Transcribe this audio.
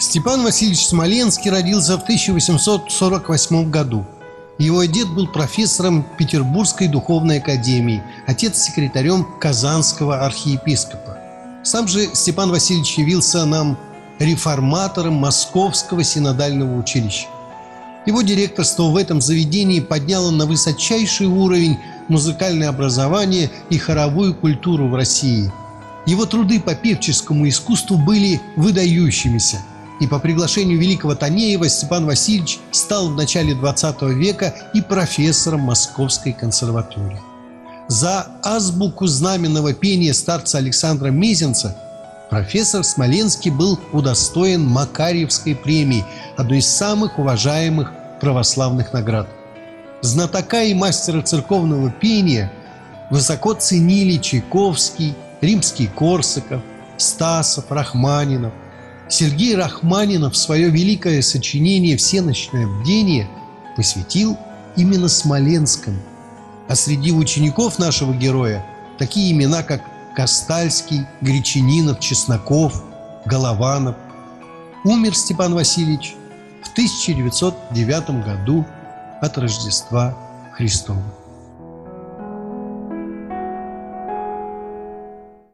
Степан Васильевич Смоленский родился в 1848 году. Его дед был профессором Петербургской духовной академии, отец секретарем Казанского архиепископа. Сам же Степан Васильевич явился нам реформатором Московского синодального училища. Его директорство в этом заведении подняло на высочайший уровень музыкальное образование и хоровую культуру в России. Его труды по певческому искусству были выдающимися, и по приглашению великого Танеева Степан Васильевич стал в начале XX века и профессором Московской консерватории. За азбуку знаменного пения старца Александра Мезенца профессор Смоленский был удостоен Макарьевской премии, одной из самых уважаемых православных наград. Знатока и мастера церковного пения высоко ценили Чайковский, Римский-Корсаков, Стасов, Рахманинов. Сергей Рахманинов свое великое сочинение «Всенощное бдение» посвятил именно Смоленскому. А среди учеников нашего героя такие имена, как Костальский, Гречанинов, Чесноков, Голованов. Умер Степан Васильевич в 1909 году от Рождества Христова.